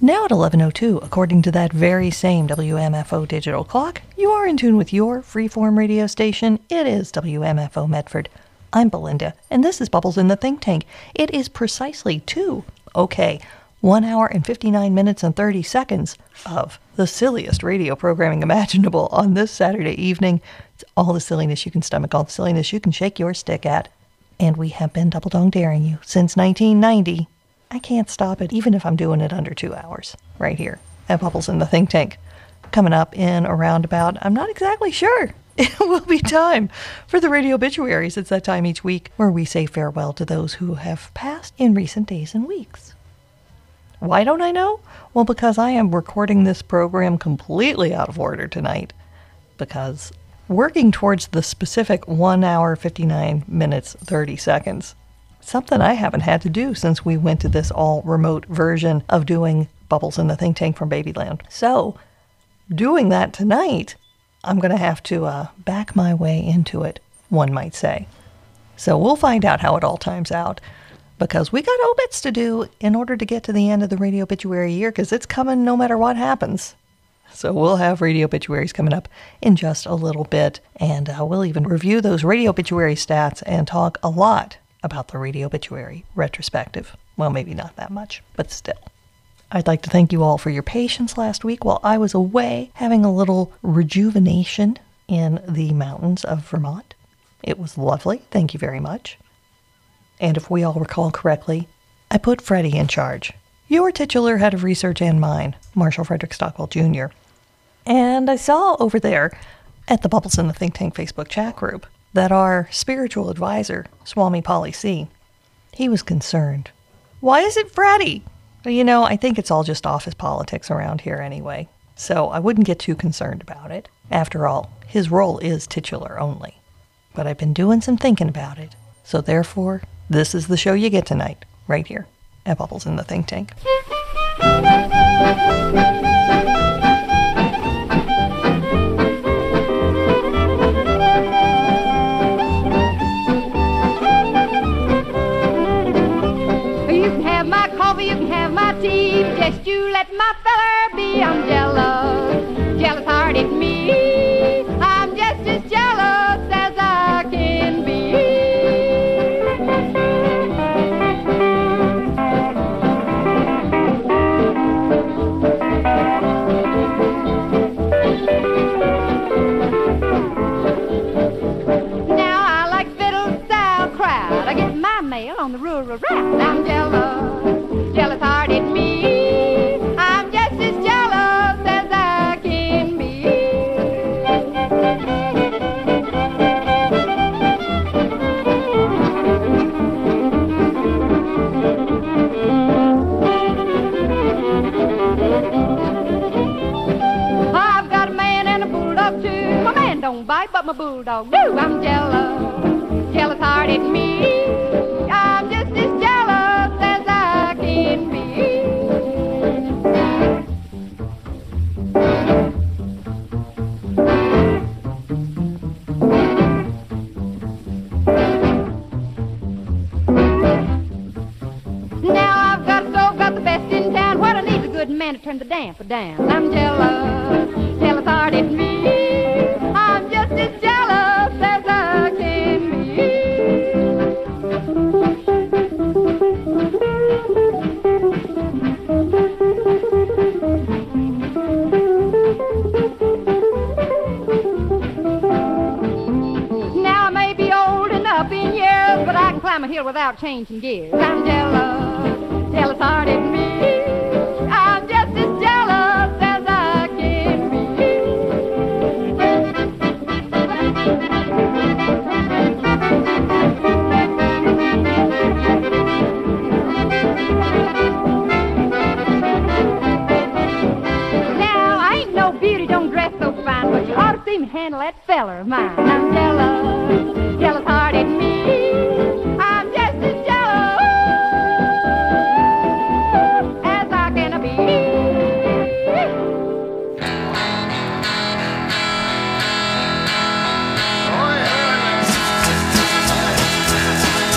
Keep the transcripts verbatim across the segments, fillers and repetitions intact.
now at eleven oh two, according to that very same W M F O digital clock, you are in tune with your freeform radio station. It is W M F O Medford. I'm Belinda, and this is Bubbles in the Think Tank. It is precisely two, okay, one hour and fifty-nine minutes and thirty seconds of the silliest radio programming imaginable on this Saturday evening. It's all the silliness you can stomach, all the silliness you can shake your stick at. And we have been double dong daring you since nineteen ninety. I can't stop it, even if I'm doing it under two hours, right here at Bubbles in the Think Tank. Coming up in around about, I'm not exactly sure. It will be time for the radio obituaries. It's that time each week where we say farewell to those who have passed in recent days and weeks. Why don't I know? Well, because I am recording this program completely out of order tonight. Because working towards the specific one hour, fifty-nine minutes, thirty seconds, something I haven't had to do since we went to this all-remote version of doing Bubbles in the Think Tank from Babyland. So, doing that tonight, I'm going to have to uh, back my way into it, one might say. So we'll find out how it all times out, because we got obits to do in order to get to the end of the radio obituary year, because it's coming no matter what happens. So we'll have radio obituaries coming up in just a little bit, and uh, we'll even review those radio obituary stats and talk a lot about the radio obituary retrospective. Well, maybe not that much, but still. I'd like to thank you all for your patience last week while I was away having a little rejuvenation in the mountains of Vermont. It was lovely. Thank you very much. And if we all recall correctly, I put Freddie in charge, your titular head of research and mine, Marshall Frederick Stockwell Junior And I saw over there at the Bubbles in the Think Tank Facebook chat group that our spiritual advisor, Swami Polly C, he was concerned. Why is it Freddie? Well, you know, I think it's all just office politics around here anyway, so I wouldn't get too concerned about it. After all, his role is titular only. But I've been doing some thinking about it, so therefore, this is the show you get tonight, right here at Bubbles in the Think Tank. You can have my tea, just you let my feller be. I'm jealous, jealous-hearted me. I'm just as jealous as I can be. Now I like fiddle sauerkraut. I get my mail on the rural route. I'm jealous, jealous-hearted me. I'm just as jealous as I can be. I've got a man and a bulldog too. My man don't bite, but my bulldog do. I'm jealous, jealous-hearted me. I'm just as jealous as I can be. Now I've got so got the best in town. What I need is a good man to turn the damper down. I'm jealous, jealous-hearted me. I'm just as jealous as I can be. Now I may be old enough in years, but I can climb a hill without changing gears. I'm jealous, jealous-hearted me. I'm just as jealous as I can be. Now I ain't no beauty, don't dress so fine, but you ought to see me handle that feller of mine. I'm jealous, jealous-hearted me. I'm just as jealous as I can be.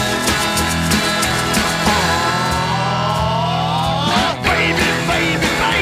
Baby, baby, baby.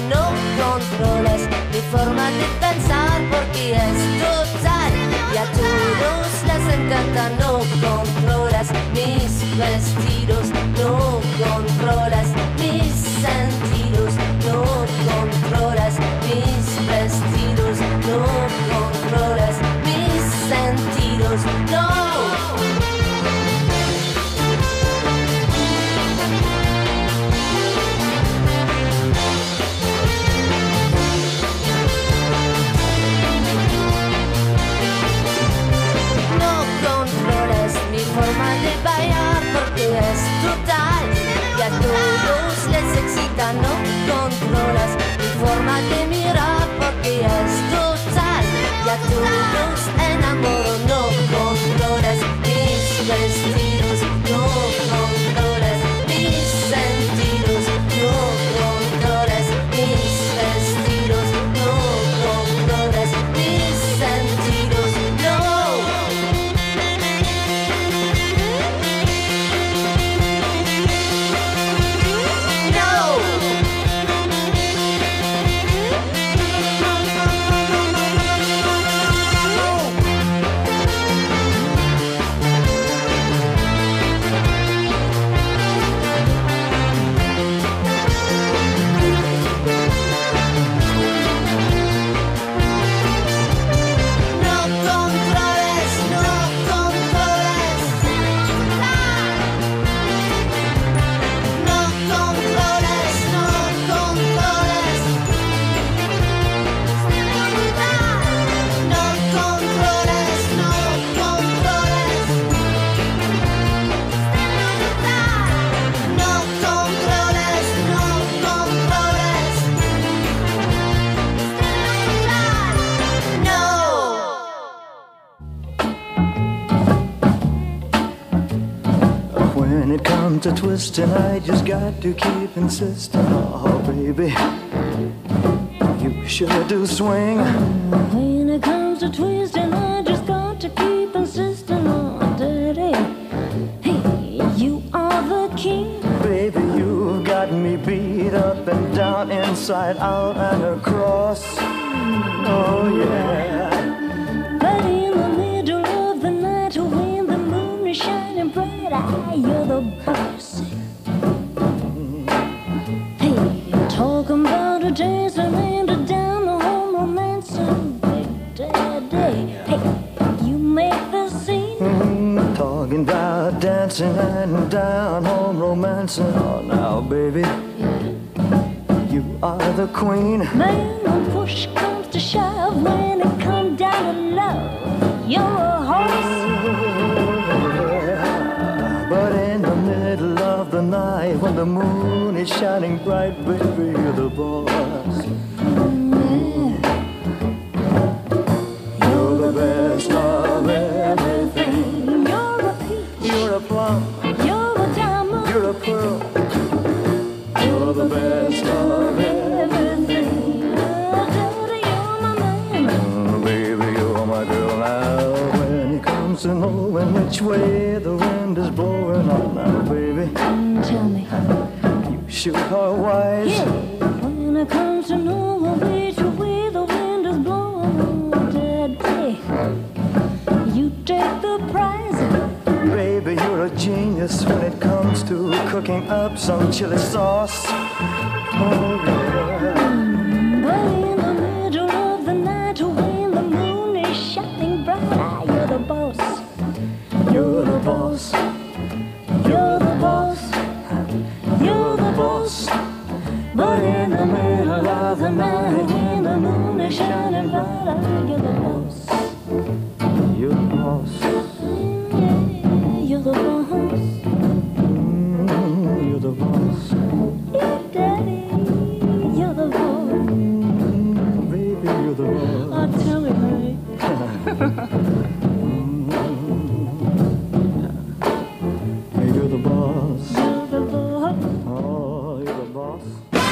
no controlas mi forma de pensar porque es total y a todos les encanta. No controlas mis vestidos, no controlas mis sentidos, no controlas mis vestidos, no controlas mis sentidos, no. Forma de bailar porque es total y a todos les excita. No controlas mi forma de mirar porque es total y a todos enamoro. No controlas mis vestidos, no controlas mis sentidos, no controlas mis vestidos, no controlas mis sentidos, no. When it comes to twisting, I just got to keep insisting. Oh, baby, you sure do swing. When it comes to twisting, I just got to keep insisting. Oh, daddy, hey, you are the king. Baby, you've got me beat up and down, inside out and across. Oh, yeah. But in the middle of the night, when the moon is shining bright, I, you're the boss. Hey, talking about a dancing and a down the home romancing, big daddy. Hey, you make the scene. Mm, talking about dancing and down home romancing. Oh, now, baby, you are the queen. Man, when push comes to shove, when it comes down to love, you're a horse. But in the middle of the night, when the moon is shining bright, baby, you're the boss. You're the best of everything. You're a peach. You're a plum. You're a diamond. You're a pearl. You're the best of everything. Oh, daddy, you're my man. Mm, baby, you're my girl now. When it comes to knowing which way the wind is blowing on now, baby. Mm, tell me. You sure are wise. Yeah. When it comes to knowing which way the wind is blowing on, daddy, you take the prize. Baby, you're a genius when it comes to cooking up some chili sauce. Oh, yeah. But in the middle of the night, when the moon is shining bright, you're the boss. You're the boss. You're the boss. You're the boss. But in the middle of the night, when the moon is shining bright, you're the boss. You're the boss. You're the boss. Mm, you're the boss. Yeah, daddy, you're the boss. Mm, baby, you're the boss. Oh, tell me, honey. Hey, you're the boss. You're the boss. Oh, you're the boss.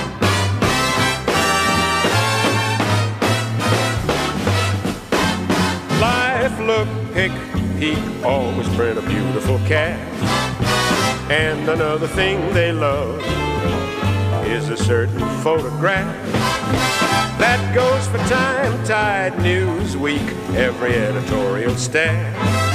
Life look, pick, peek, always bred a beautiful cat. And another thing they love is a certain photograph that goes for Time, Tide, Newsweek, every editorial staff.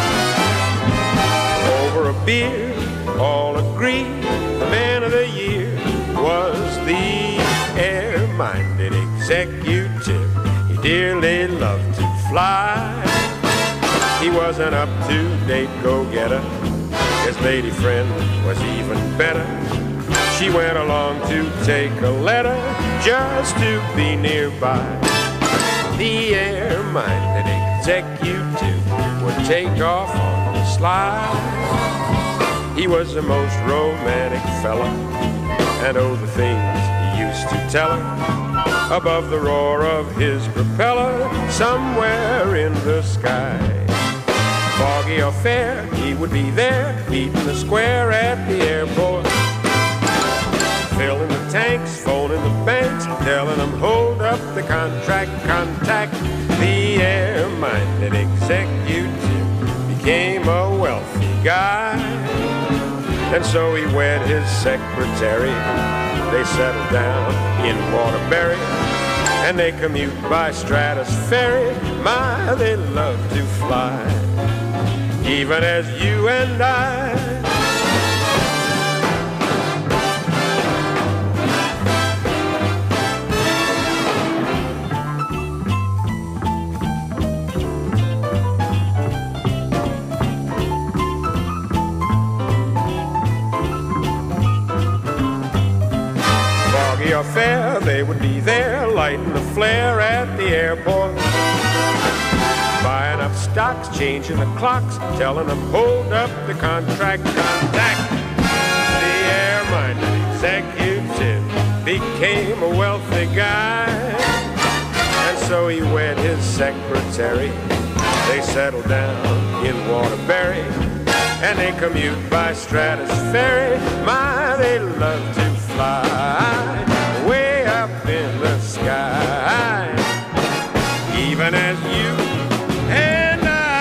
Over a beer, all agree the man of the year was the air-minded executive. He dearly loved to fly. He was an up-to-date go-getter. His lady friend was even better. She went along to take a letter just to be nearby. The air-minded executive would take off on the slide. He was the most romantic fella, and oh, the things he used to tell her above the roar of his propeller somewhere in the sky. Foggy or fair, he would be there, beating the square at the airport, filling the tanks, phoning the banks, telling them hold up the contract, contact. The air-minded executive became a wealthy guy, and so he wed his secretary. They settled down in Waterbury, and they commute by Stratus Ferry. My, they love to fly, even as you and I. Or fair, they would be there, lighting the flare at the airport, buying up stocks, changing the clocks, telling them hold up the contract, contact. The air-minded executive became a wealthy guy, and so he wed his secretary. They settled down in Waterbury, and they commute by Stratus Ferry. My, they love to fly way up in the sky, even as you and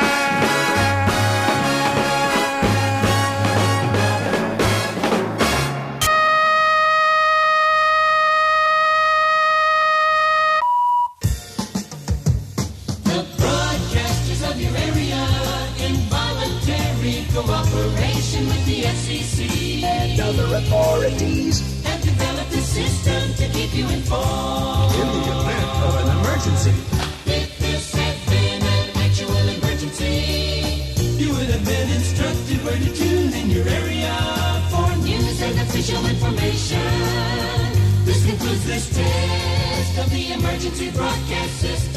The broadcasters of your area in voluntary cooperation with the F C C and other authorities have developed a system to keep you informed in the event of an emergency. If this had been an actual emergency, you would have been instructed where to tune in your area for news and official information. This concludes this test of the emergency broadcast system.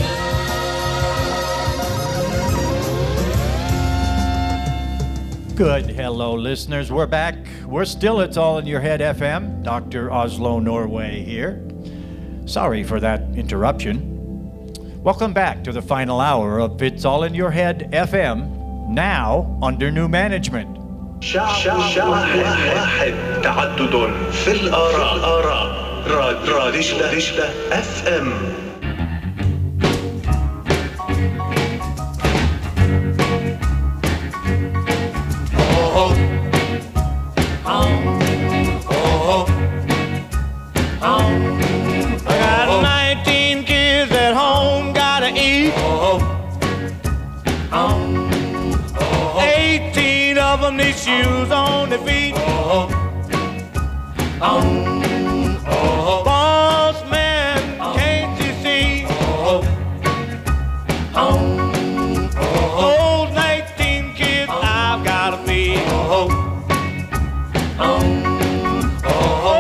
Good. Hello, listeners. We're back. We're still It's All in Your Head F M. Doctor Oslo Norway here. Sorry for that interruption. Welcome back to the final hour of It's All in Your Head F M, now under new management. شاهد واحد تعدد في الآراء راديو دجلة اف ام. These shoes on their feet. Oh, oh, oh. Boss man, can't you see? Oh, oh, oh. Those nineteen kids I've gotta feed. Oh, oh, oh, oh.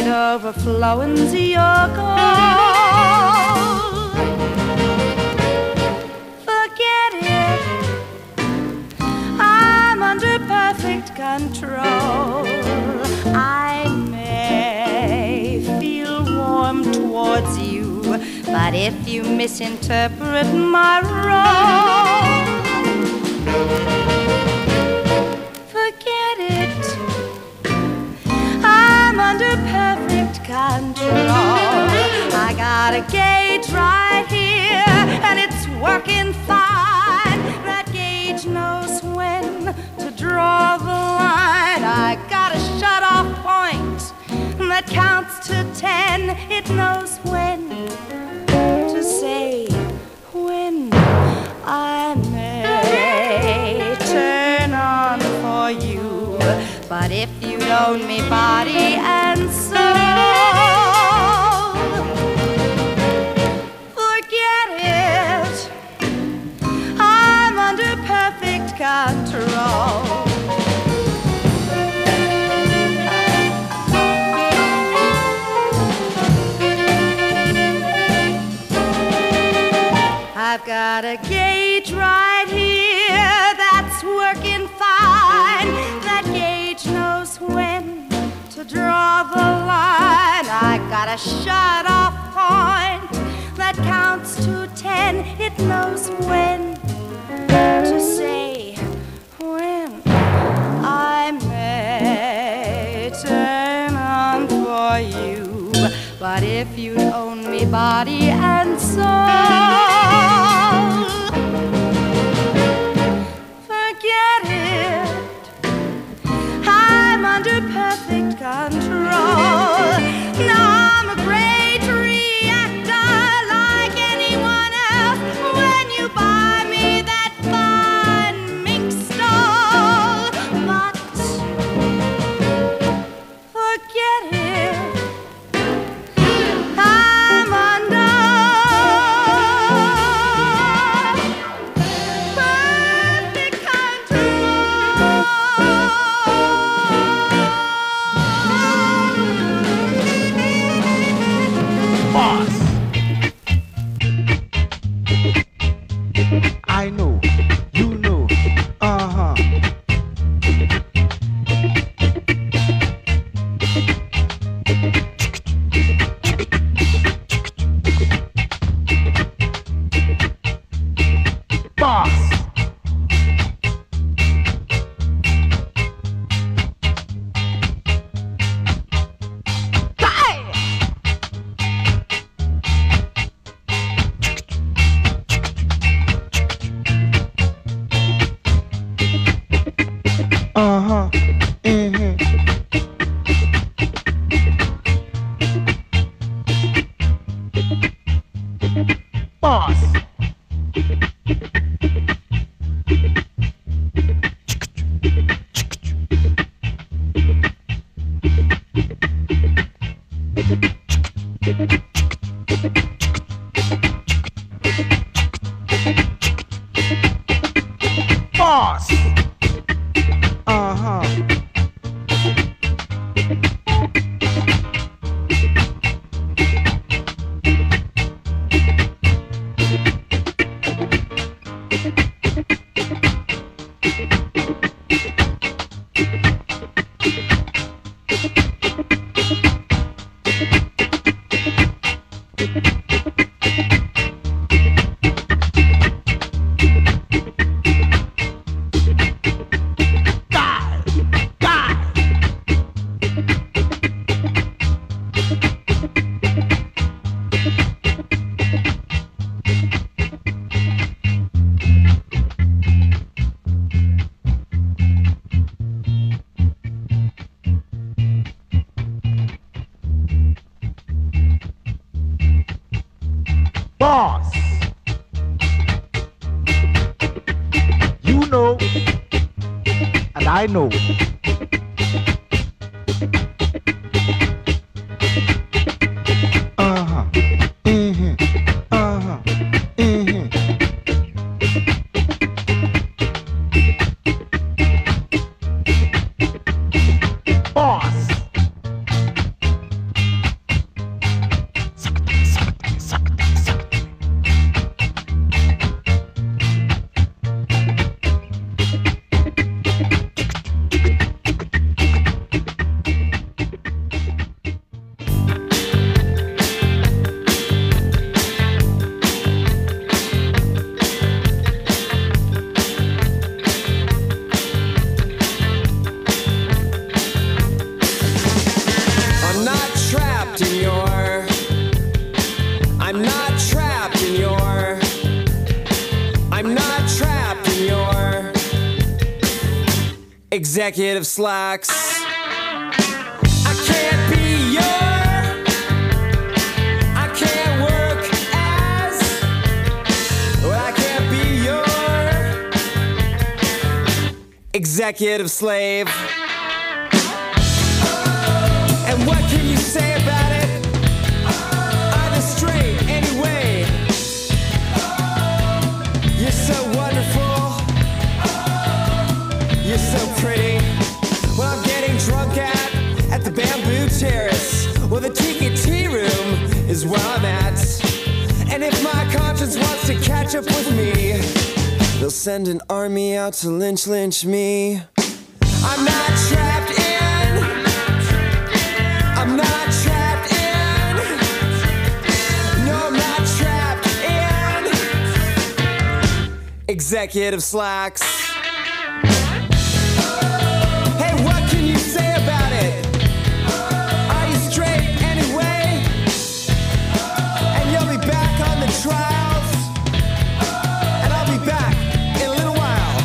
it overflowing to your gold. Forget it, I'm under perfect control. I may feel warm towards you, but if you misinterpret my role, forget it, I'm under perfect control. I got a gauge right here, and it's working fine. That gauge knows when to draw the line. I got a shut-off point that counts to ten. It knows when to say when I may turn on for you. But if you own me body and soul, forget it, I'm under perfect control. I've got a gauge right here that's working fine. That gauge knows when to draw the line. I got a shut-off point that counts to ten. It knows when to say when I may turn on for you. But if you own me body and soul, forget it, I'm under perfect control. Now I'm a great reactor like anyone else. When you buy me that fine mink stole, but forget it, I'm under perfect control. Boss. I know, you know, uh-huh. Boss. Uh-huh. Mm-hmm. Boss. Boss. Uh-huh. Boss. You know, and I know. Uh-huh. Mm-hmm. Uh-huh. Mm-hmm. Boss. executive slacks. I can't be your, I can't work as, well, I can't be your executive slave. And what can you say about it? I'm straight anyway. You're so wonderful. You're so pretty. Well, I'm getting drunk at at the Bamboo Terrace. Well, the Tiki Tea Room is where I'm at. And if my conscience wants to catch up with me, they'll send an army out to lynch lynch me. I'm not trapped in. I'm not trapped in. No, I'm not trapped in executive slacks. Hey, what can you say about it? Are you straight anyway? And you'll be back on the trials. And I'll be back in a little while.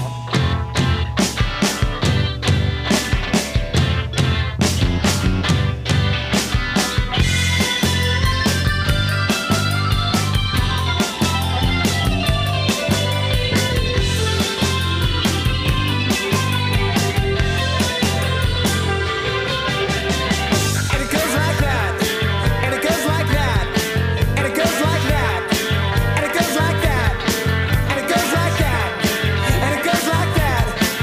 And it goes like that. And it goes like that. And it goes like that. And it goes like that. And it goes like that. And it goes like that.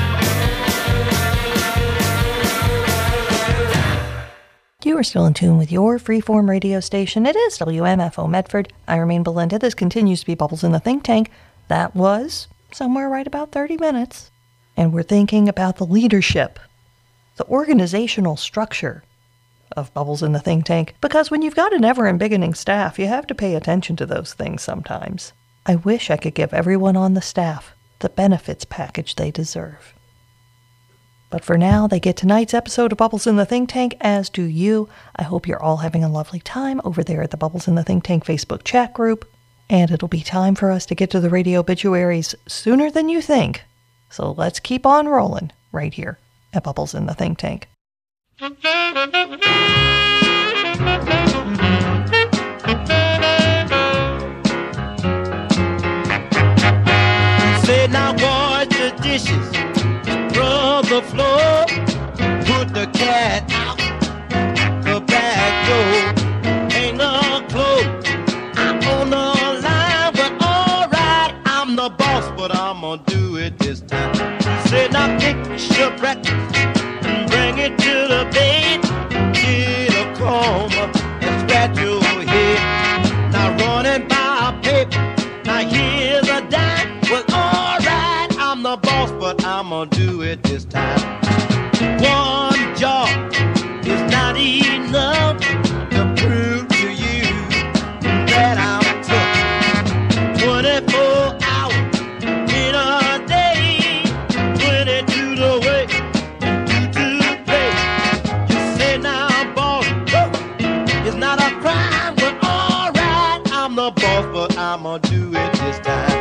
You are still in tune with your freeform radio station. It is W M F O Medford. I remain Belinda. This continues to be Bubbles in the Think Tank. That was somewhere right about thirty minutes. And we're thinking about the leadership, the organizational structure of Bubbles in the Think Tank. Because when you've got an ever and beginning staff, you have to pay attention to those things sometimes. I wish I could give everyone on the staff the benefits package they deserve. But for now, they get tonight's episode of Bubbles in the Think Tank, as do you. I hope you're all having a lovely time over there at the Bubbles in the Think Tank Facebook chat group. And it'll be time for us to get to the radio obituaries sooner than you think. So let's keep on rolling right here at Bubbles in the Think Tank. Say now, wash the dishes, scrub the floor, put the cat out the back door, hang the clothes on the line. But alright, I'm the boss, but I'm gonna do it this time. Say now, fix your breakfast and bring it to the bed. Get a comb and scratch your head. Now running by paper. Now here's a dime. Well, alright, I'm the boss, but I'm gonna do it this time. One job is not enough to prove to you that I'm tough. twenty-four hours in a day, twenty-two the way, and two to pay. You say now, boss, it's not a crime, but alright, I'm the boss, but I'm gonna do it this time.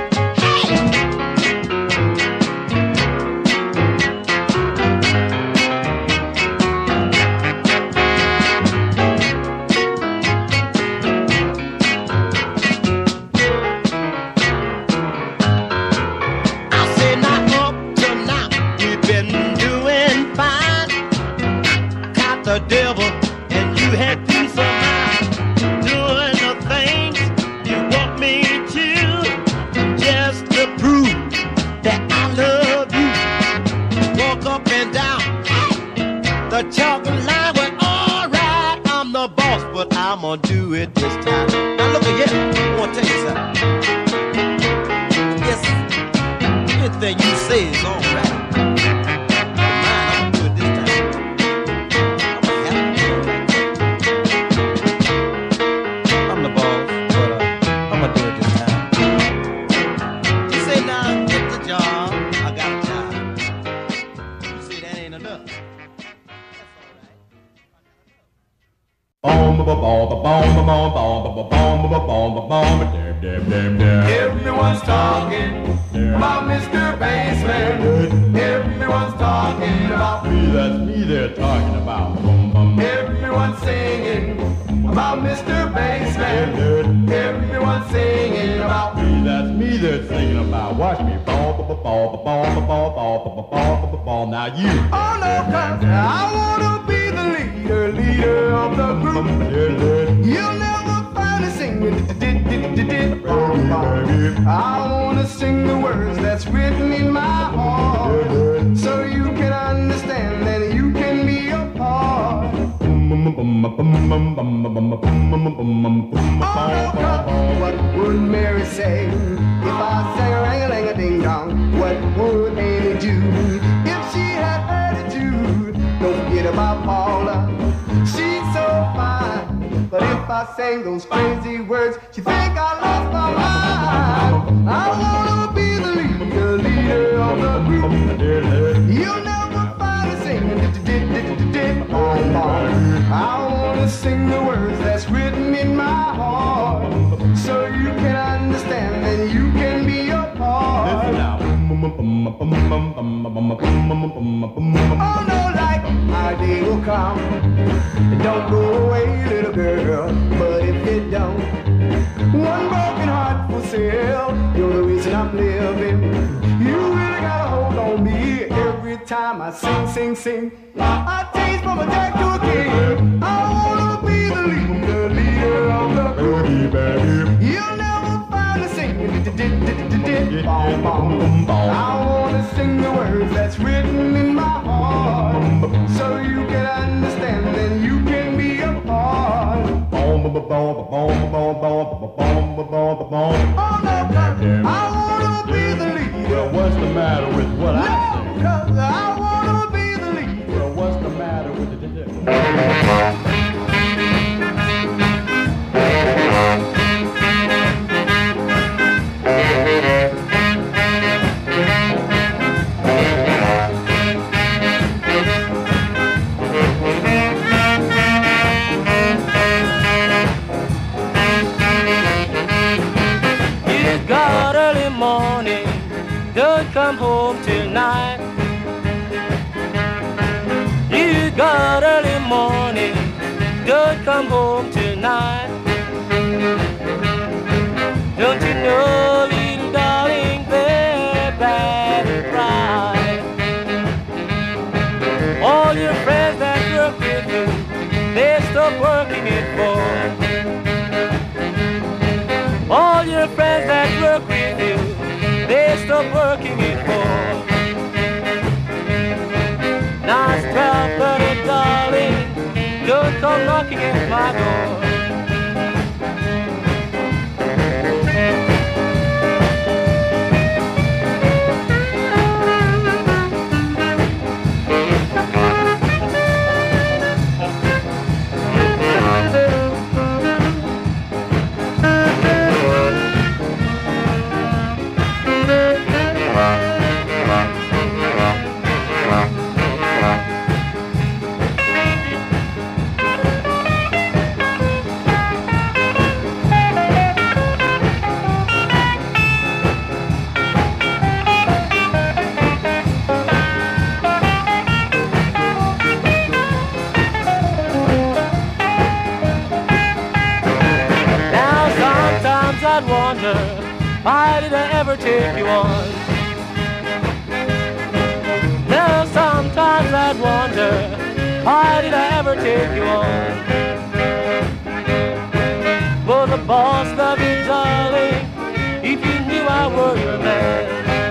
The devil and you had peace of mind, doing the things you want me to, just to prove that I love you. Walk up and down the chalk line. Well, alright, I'm the boss, but I'm gonna do it this time. Now look at here, I wanna tell you something. Yes, anything you say is alright. Everyone's talking about Mister Bassman. Everyone's talking about me, that's me they're talking about. Everyone's singing about Mister Bassman. Everyone's singing about me, that's me they're singing about. Watch me ball, ball, ball, ball, ball, ball, ball, ball, ball. Now you. Oh no, cause I wanna be the leader, leader of the group. You'll never find me singing. I wanna sing the words that's written in my heart, so you can understand and you can be a part. Oh, what would Mary say if I sang ring-a-ling-a-ding-dong? What would Amy do if she had attitude? Don't forget about Paula, she's so fine. But if I sang those crazy words, she think I lost my mind. I wanna be the leader, leader of the group. You'll never find me singing. I wanna sing the words that's written in my heart, so you can understand and you can be a part. Oh no, like my day will come. Don't go away, little girl. But if it don't, one broken heart for sale. You're the reason I'm living. You really gotta hold on me. Every time I sing, sing, sing, I change from a jack to a king. I wanna be the leader, leader of the group. You'll never find me singing. I wanna sing the words that's written in my heart, so you can understand and you can be a part. Oh no, I wanna be the leader. Well, what's the matter with what I say? No, 'cause I wanna be the leader. Well, what's the matter with the You got early morning, don't come home till night. You got early morning, don't come home tonight. Don't you know, little darling, they're bad and cry. All your friends that work with you, they stop working it for. All your friends that work with you, they stop working it for. Now it's twelve thirty, darling, don't come knocking at my door. I'd wonder, why did I ever take you on? Now sometimes I'd wonder, why did I ever take you on? But the boss loved you, darling, if you knew I were your man.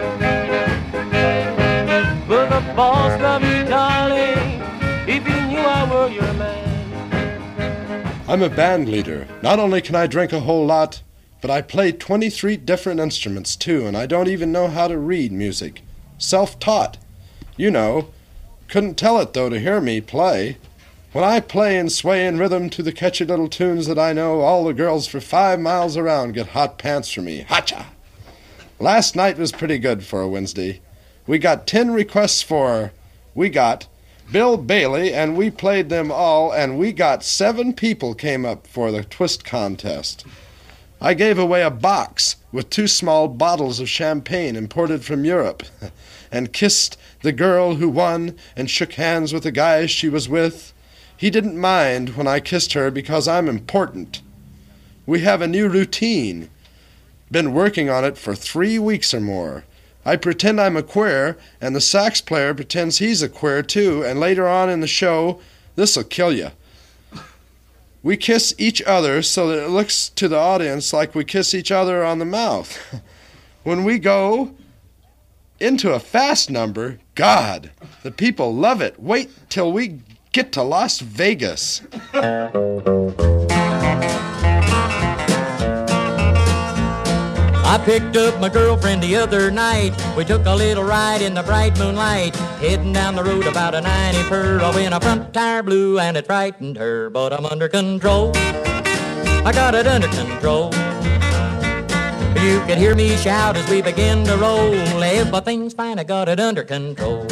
But the boss loved you, darling, if you knew I were your man. I'm a band leader. Not only can I drink a whole lot, but I play twenty-three different instruments too, and I don't even know how to read music. Self-taught. You know. Couldn't tell it, though, to hear me play. When I play and sway in rhythm to the catchy little tunes that I know, all the girls for five miles around get hot pants from me. Hacha! Last night was pretty good for a Wednesday. We got ten requests for... We got... Bill Bailey, and we played them all, and we got seven people came up for the twist contest. I gave away a box, with two small bottles of champagne imported from Europe, and kissed the girl who won and shook hands with the guy she was with. He didn't mind when I kissed her because I'm important. We have a new routine. Been working on it for three weeks or more. I pretend I'm a queer, and the sax player pretends he's a queer too, and later on in the show, this'll kill you. We kiss each other so that it looks to the audience like we kiss each other on the mouth. When we go into a fast number, God, the people love it. Wait till we get to Las Vegas. I picked up my girlfriend the other night. We took a little ride in the bright moonlight, heading down the road about a ninety per. When a front tire blew and it frightened her, but I'm under control. I got it under control. You could hear me shout as we begin to roll. Everything's fine, I got it under control.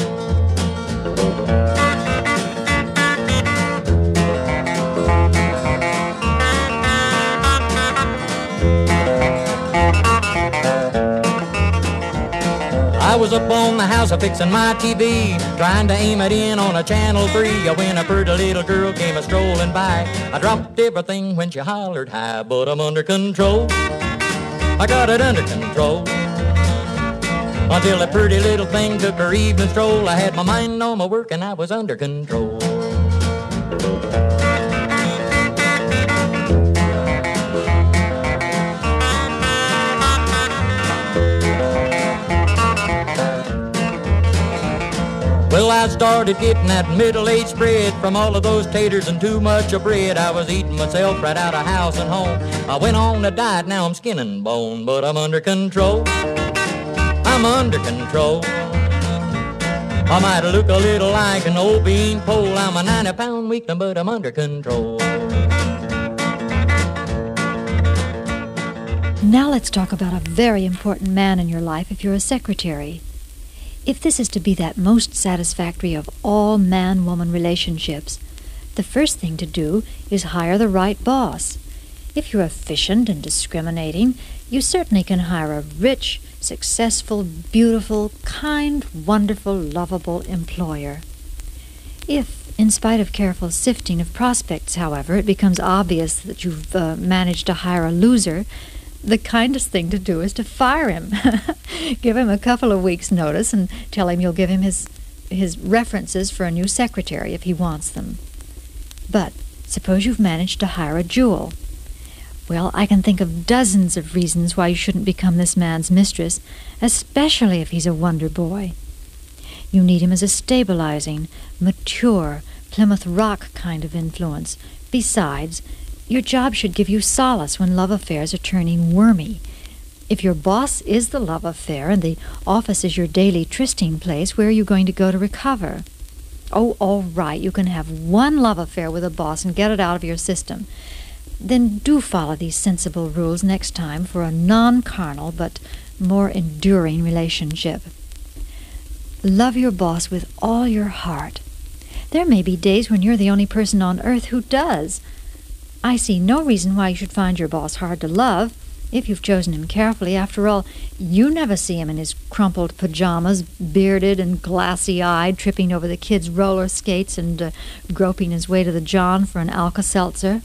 I was up on the house a-fixin' my T V, trying to aim it in on a channel three. When a pretty little girl came a-strolling by, I dropped everything when she hollered hi, but I'm under control. I got it under control. Until that pretty little thing took her evening stroll, I had my mind on my work and I was under control. Well, I started getting that middle-aged spread from all of those taters and too much of bread. I was eating myself right out of house and home. I went on a diet, now I'm skin and bone, but I'm under control. I'm under control. I might look a little like an old bean pole. I'm a ninety-pound weakling, but I'm under control. Now let's talk about a very important man in your life if you're a secretary. If this is to be that most satisfactory of all man-woman relationships, the first thing to do is hire the right boss. If you're efficient and discriminating, you certainly can hire a rich, successful, beautiful, kind, wonderful, lovable employer. If, in spite of careful sifting of prospects, however, it becomes obvious that you've uh, managed to hire a loser, the kindest thing to do is to fire him. Give him a couple of weeks' notice and tell him you'll give him his, his references for a new secretary if he wants them. But suppose you've managed to hire a jewel. Well, I can think of dozens of reasons why you shouldn't become this man's mistress, especially if he's a wonder boy. You need him as a stabilizing, mature, Plymouth Rock kind of influence. Besides, your job should give you solace when love affairs are turning wormy. If your boss is the love affair and the office is your daily trysting place, where are you going to go to recover? Oh, all right, you can have one love affair with a boss and get it out of your system. Then do follow these sensible rules next time for a non-carnal but more enduring relationship. Love your boss with all your heart. There may be days when you're the only person on earth who does. I see no reason why you should find your boss hard to love, if you've chosen him carefully. After all, you never see him in his crumpled pajamas, bearded and glassy-eyed, tripping over the kids' roller skates and uh, groping his way to the John for an Alka-Seltzer.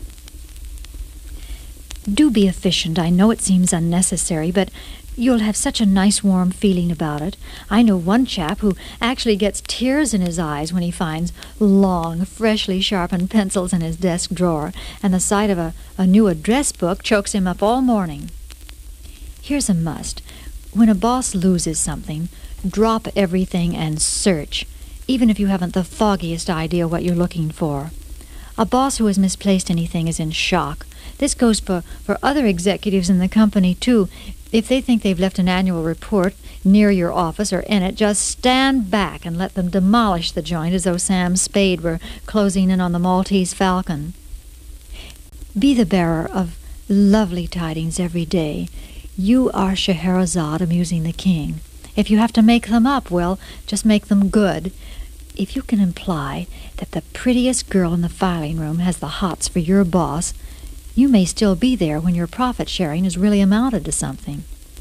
Do be efficient. I know it seems unnecessary, but you'll have such a nice warm feeling about it. I know one chap who actually gets tears in his eyes when he finds long, freshly sharpened pencils in his desk drawer, and the sight of a, a new address book chokes him up all morning. Here's a must. When a boss loses something, drop everything and search, even if you haven't the foggiest idea what you're looking for. A boss who has misplaced anything is in shock. This goes for, for other executives in the company, too. If they think they've left an annual report near your office or in it, just stand back and let them demolish the joint as though Sam Spade were closing in on the Maltese Falcon. Be the bearer of lovely tidings every day. You are Scheherazade amusing the king. If you have to make them up, well, just make them good. If you can imply that the prettiest girl in the filing room has the hots for your boss, you may still be there when your profit sharing has really amounted to something.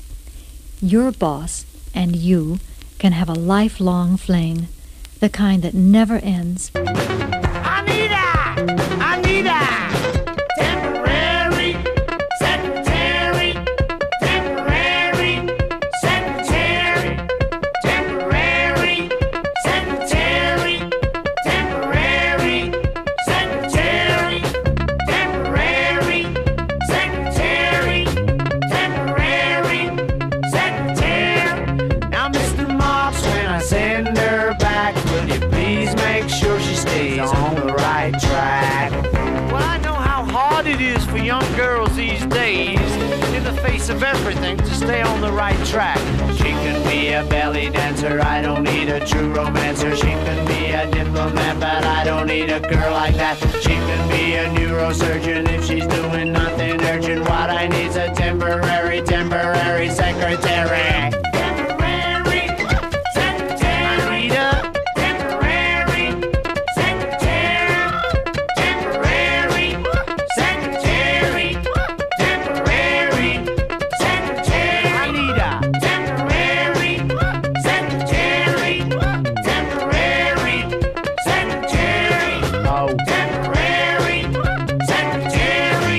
your boss and you can have a lifelong fling, the kind that never ends. Anita! Anita! Temporary secretary. Temporary secretary. Temporary secretary. Temporary secretary. Temporary secretary. Temporary secretary. Now, Mister Mops, when I send her back, will you please make sure she stays on the right track? Well, I know how hard it is for young girls these days, in the face of everything, to stay on the right track. She can be a belly dancer, I don't need a true romancer. She can be a diplomat, but I don't need a girl like that. She can be a neurosurgeon if she's doing nothing urgent. What I need's a temporary, temporary secretary. Temporary secretary. Anita. Temporary secretary. Temporary secretary. Temporary secretary. Anita. Temporary secretary. Temporary secretary. Oh. Temporary secretary.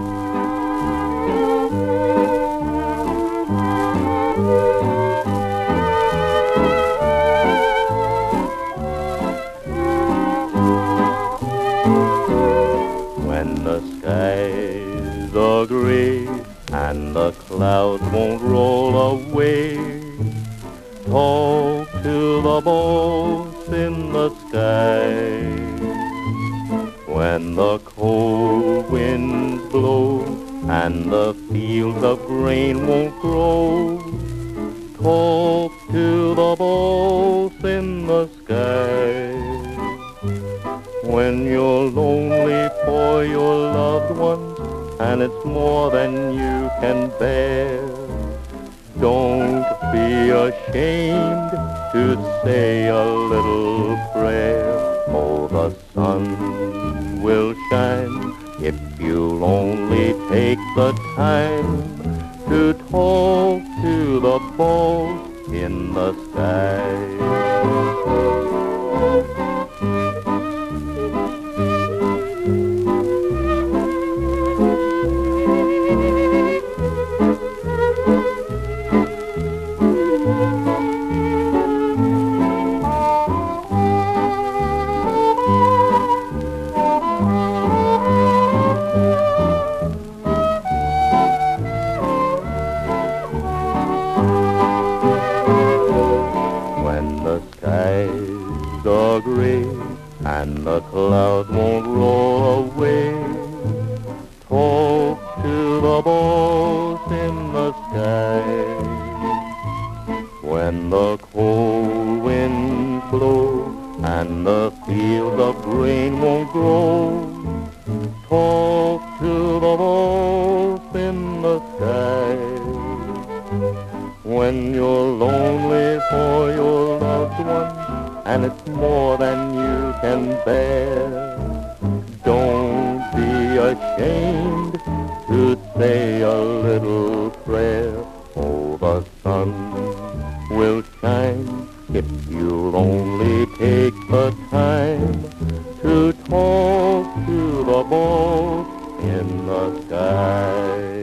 When the skies are gray and the clouds won't roll away, talk to the boss in the sky. When the cold winds blow and the fields of grain won't grow, talk to the boss in the sky. When you're lonely for your loved ones and it's more than you can bear, don't be ashamed to say a little prayer. Oh, the sun will shine if you'll only take the time to talk to the boss in the sky. Gray and the clouds won't roll away, talk to the boss in the sky. When the cold winds blow and the fields of grain won't grow, talk to the boss in the sky. When you're lonely for your loved one and it's more than you can bear, don't be ashamed to say a little prayer. Oh, the sun will shine if you'll only take the time to talk to the boss in the sky.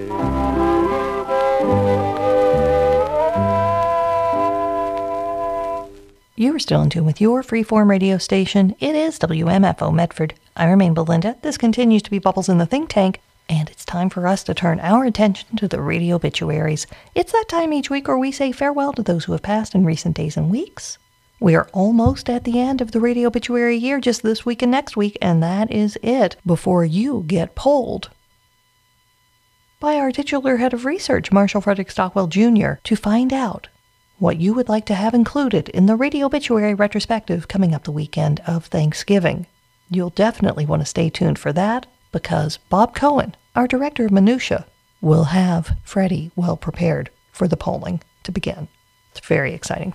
You are still in tune with your freeform radio station. It is W M F O Medford. I remain Belinda. This continues to be Bubbles in the Think Tank, and it's time for us to turn our attention to the radio obituaries. It's that time each week where we say farewell to those who have passed in recent days and weeks. We are almost at the end of the radio obituary year, just this week and next week, and that is it before you get polled by our titular head of research, Marshall Frederick Stockwell Junior, to find out what you would like to have included in the radio obituary retrospective coming up the weekend of Thanksgiving. You'll definitely want to stay tuned for that, because Bob Cohen, our director of Minutia, will have Freddie well prepared for the polling to begin. It's a very exciting time.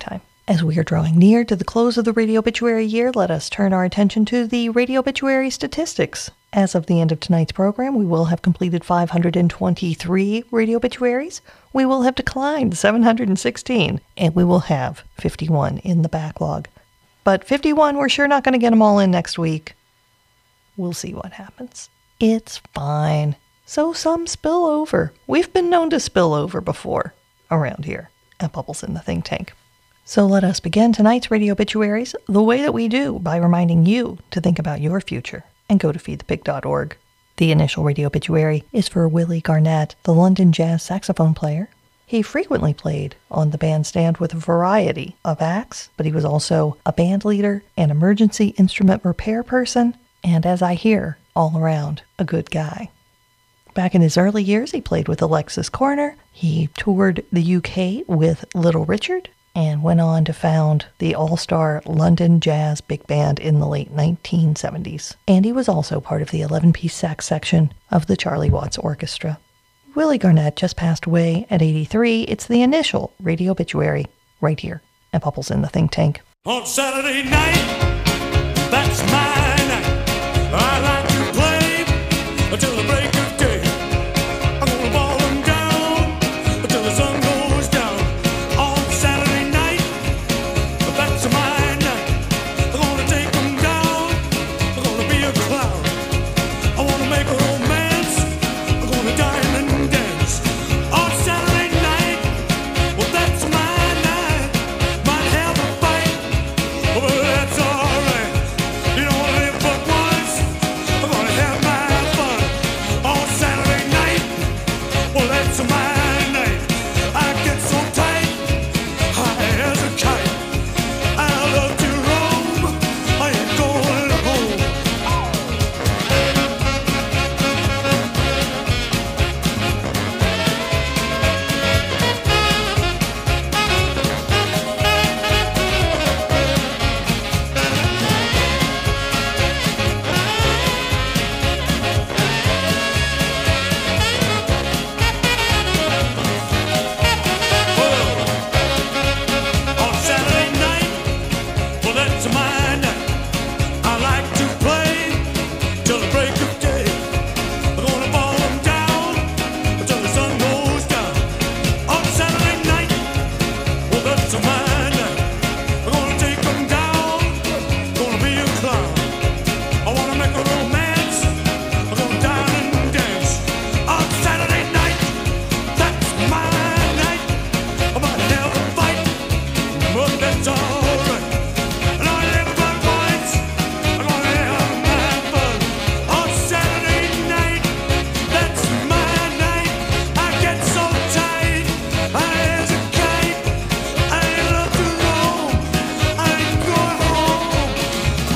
As we are drawing near to the close of the Radio Obituary year, let us turn our attention to the Radio Obituary statistics. As of the end of tonight's program, we will have completed five hundred twenty-three Radio Obituaries. We will have declined seven hundred sixteen, and we will have fifty-one in the backlog. But fifty-one, we're sure not going to get them all in next week. We'll see what happens. It's fine. So some spill over. We've been known to spill over before around here at Bubbles in the Think Tank. So let us begin tonight's Radio Obituaries the way that we do, by reminding you to think about your future and go to feed the pig dot org. The initial Radio Obituary is for Willie Garnett, the London jazz saxophone player. He frequently played on the bandstand with a variety of acts, but he was also a band leader, an emergency instrument repair person, and as I hear, all around a good guy. Back in his early years, he played with Alexis Corner. He toured the U K with Little Richard, and went on to found the all-star London Jazz Big Band in the late nineteen seventies. And he was also part of the eleven-piece sax section of the Charlie Watts Orchestra. Willie Garnett just passed away at eighty-three. It's the initial Radio Obituary right here at Bubbles in the Think Tank. On Saturday night, that's my night. I like to play until the break of day. I'm gonna ball them down until the sun goes down. On Saturday night, that's my night. I'm gonna take them down. I'm gonna be a clown. I wanna make a romance. I'm gonna dine and dance. On Saturday night, well that's my night. Might have a fight, but that's alright. You don't wanna live but once. I'm gonna have my fun. On Saturday night, well that's my night. I get so tight, high as a kite. I love to roam. I ain't going home. On Saturday night, well that's my night. I like to play till the break of day. I'm gonna ball them down until the sun goes down. On Saturday night, well that's my night. I'm gonna take them down, gonna be a clown. I wanna make a romance, I'm gonna dine and dance. On Saturday night, that's my night. I might have a fight, but that's alright. And I live but once, I'm gonna have my fun. On Saturday night, that's my night. I get so tight, I as a kite. I love to roam, I ain't going home.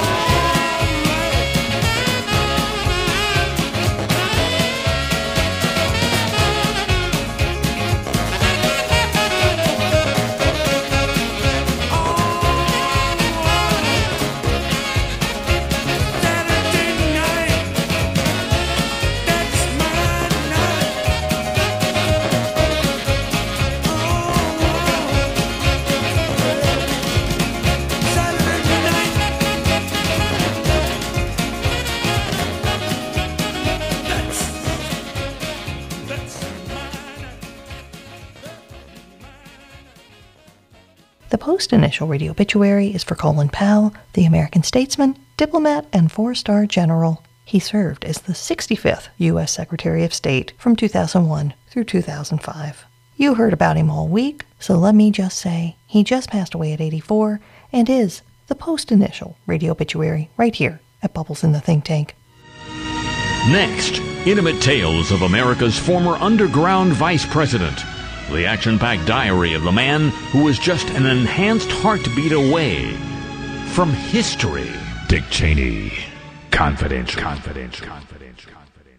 The post-initial Radio Obituary is for Colin Powell, the American statesman, diplomat, and four-star general. He served as the sixty-fifth U S Secretary of State from two thousand one through two thousand five. You heard about him all week, so let me just say he just passed away at eighty-four and is the post-initial Radio Obituary right here at Bubbles in the Think Tank. Next, intimate tales of America's former underground vice president. The action-packed diary of the man who was just an enhanced heartbeat away from history. Dick Cheney. Confidential. Confidential. Confidential.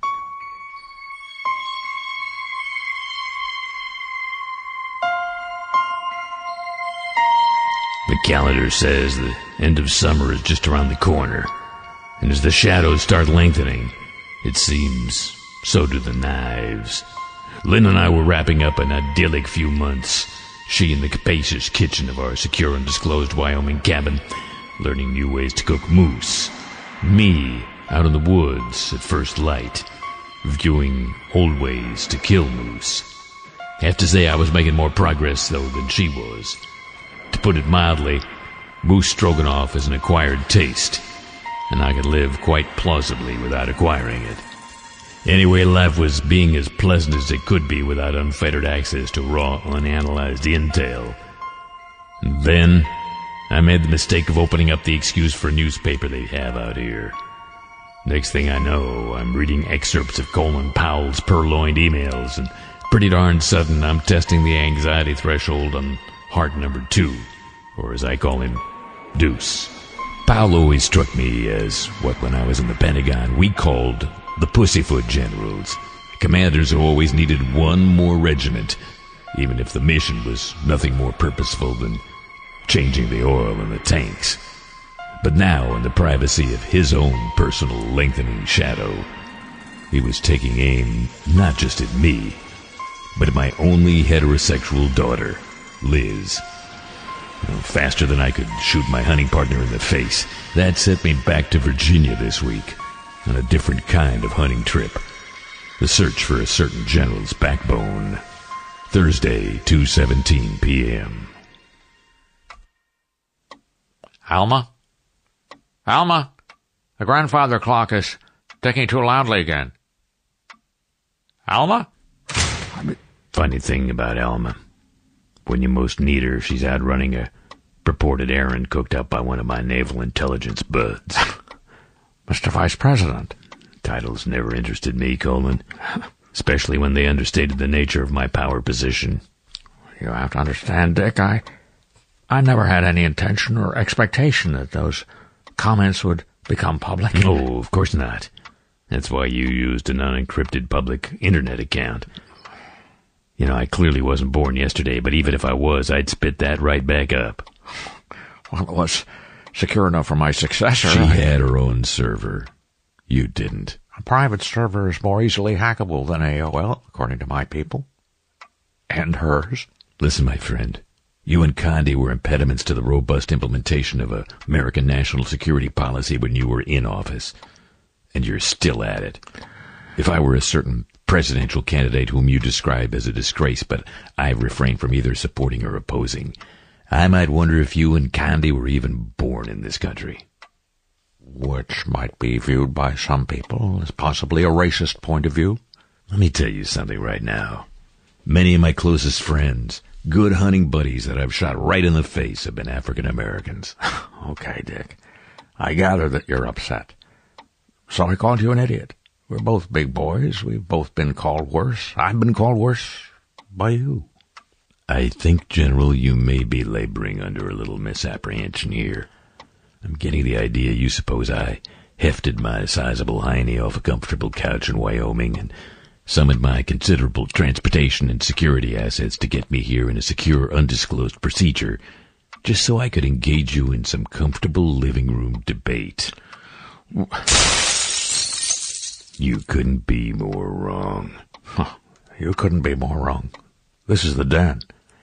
The calendar says the end of summer is just around the corner. And as the shadows start lengthening, it seems so do the knives. Lynn and I were wrapping up an idyllic few months She in the capacious kitchen of our secure undisclosed Wyoming cabin, learning new ways to cook moose. Me out in the woods at first light, viewing old ways to kill moose. Have to say I was making more progress, though, than she was. To put it mildly, moose stroganoff is an acquired taste, and I could live quite plausibly without acquiring it. Anyway, life was being as pleasant as it could be without unfettered access to raw, unanalyzed intel. And then, I made the mistake of opening up the excuse for a newspaper they have out here. Next thing I know, I'm reading excerpts of Colin Powell's purloined emails, and pretty darn sudden I'm testing the anxiety threshold on heart number two, or as I call him, Deuce. Powell always struck me as what, when I was in the Pentagon, we called the Pussyfoot Generals. Commanders who always needed one more regiment, even if the mission was nothing more purposeful than changing the oil in the tanks. But now, in the privacy of his own personal lengthening shadow, he was taking aim not just at me, but at my only heterosexual daughter, Liz. You know, faster than I could shoot my hunting partner in the face. That sent me back to Virginia this week, on a different kind of hunting trip. The search for a certain general's backbone. Thursday, two seventeen p.m. Alma? Alma? The grandfather clock is ticking too loudly again. Alma? Funny thing about Alma. When you most need her, she's out running a purported errand cooked up by one of my naval intelligence buds. Mister Vice President. Titles never interested me, Coleman. Especially when they understated the nature of my power position. You have to understand, Dick, I... I never had any intention or expectation that those comments would become public. Oh, of course not. That's why you used an unencrypted public internet account. You know, I clearly wasn't born yesterday, but even if I was, I'd spit that right back up. Well, it was secure enough for my successor. She I... had her own server. You didn't. A private server is more easily hackable than A O L, according to my people. And hers. Listen, my friend. You and Condi were impediments to the robust implementation of a American national security policy when you were in office. And you're still at it. If I were a certain presidential candidate whom you describe as a disgrace, but I refrain from either supporting or opposing, I might wonder if you and Condi were even born in this country. Which might be viewed by some people as possibly a racist point of view. Let me tell you something right now. Many of my closest friends, good hunting buddies that I've shot right in the face, have been African Americans. Okay, Dick. I gather that you're upset. So I called you an idiot. We're both big boys. We've both been called worse. I've been called worse by you. I think, General, you may be laboring under a little misapprehension here. I'm getting the idea you suppose I hefted my sizable hiney off a comfortable couch in Wyoming and summoned my considerable transportation and security assets to get me here in a secure, undisclosed procedure, just so I could engage you in some comfortable living room debate. You couldn't be more wrong. Huh. You couldn't be more wrong. This is the den.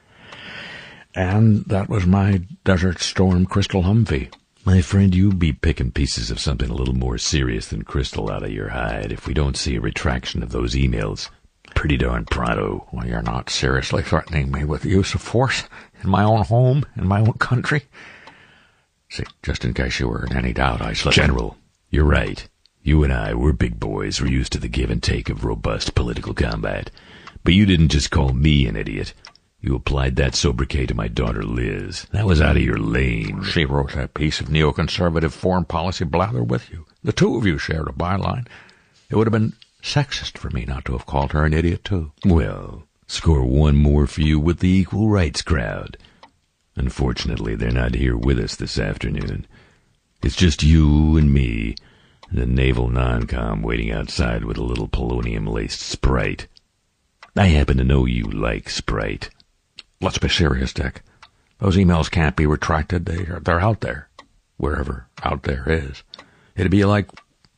And that was my Desert Storm Crystal Humvee. My friend, you'll be picking pieces of something a little more serious than crystal out of your hide if we don't see a retraction of those emails pretty darn pronto. Well, you're not seriously threatening me with the use of force in my own home, in my own country? See, just in case you were in any doubt, I slept... General, you're right. You and I, we're big boys. We're used to the give and take of robust political combat. But you didn't just call me an idiot. You applied that sobriquet to my daughter, Liz. That was out of your lane. She wrote that piece of neoconservative foreign policy blather with you. The two of you shared a byline. It would have been sexist for me not to have called her an idiot, too. Well, score one more for you with the equal rights crowd. Unfortunately, they're not here with us this afternoon. It's just you and me and a naval non-com waiting outside with a little polonium-laced Sprite. I happen to know you like Sprite. Let's be serious, Dick. Those emails can't be retracted. They are, they're out there. Wherever out there is. It'd be like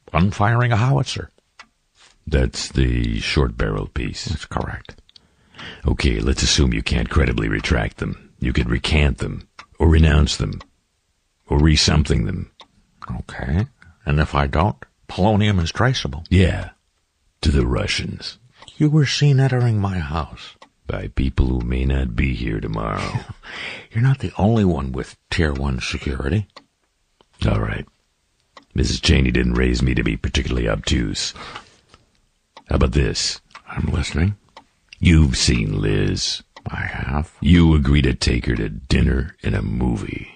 unfiring a howitzer. That's the short-barrel piece. That's correct. Okay, let's assume you can't credibly retract them. You could recant them, or renounce them, or re-something them. Okay. And if I don't, polonium is traceable. Yeah. To the Russians. You were seen entering my house. By people who may not be here tomorrow. You're not the only one with Tier one security. All right. Missus Cheney didn't raise me to be particularly obtuse. How about this? I'm listening. You've seen Liz. I have. You agree to take her to dinner and a movie.